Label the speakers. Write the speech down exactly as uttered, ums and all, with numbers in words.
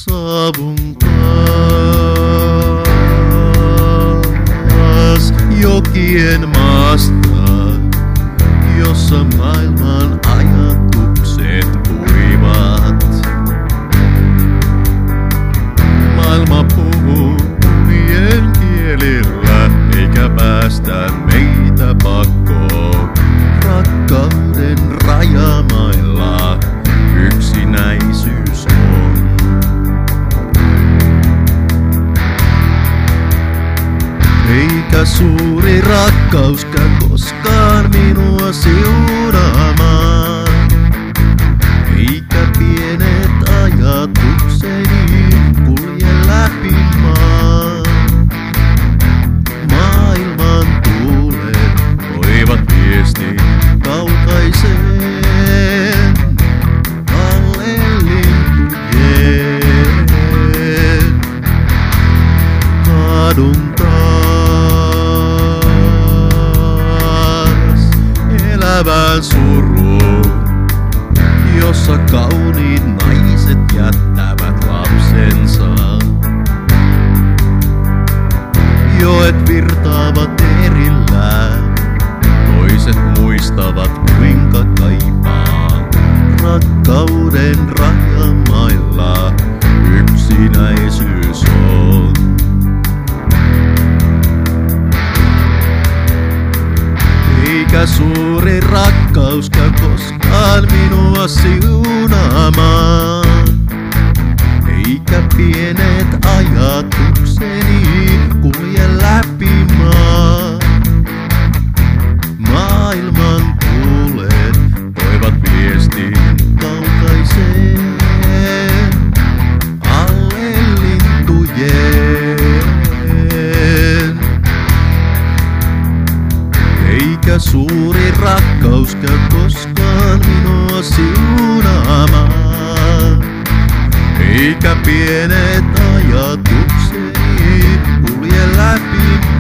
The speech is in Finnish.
Speaker 1: saavun taas jokien maasta, jossa maailman ajatukset uivat. Maailma puhuu unien kielillä, eikä päästä meitä pakoon. Rakkauden rajamailla yksinäisyys on. Eikä suuri rakkauskaan koskaan minua siunaamaan, eikä pienet ajatukseni kulje läpi maan. Maailman tuulet toivat viestin kaukaiseen alle lintujen. Kadun taas elävään suruun, jossa kauniit naiset jättävät lapsensa. Joet virtaavat erillään, toiset muistavat kuinka kaipaa. Rakkauden rajamailla yksinäisyys on. Eikä suuri rakkauskaan koskaan minua siunaamaan, eikä pienet ajatukseni kulje läpi maan. Maailman tuulet toivat viestin kaukaiseen alle lintujen. Eikä suuri rakkauskaan koskaan minua siunaamaan, eikä pienet ajatukseni kulje läpi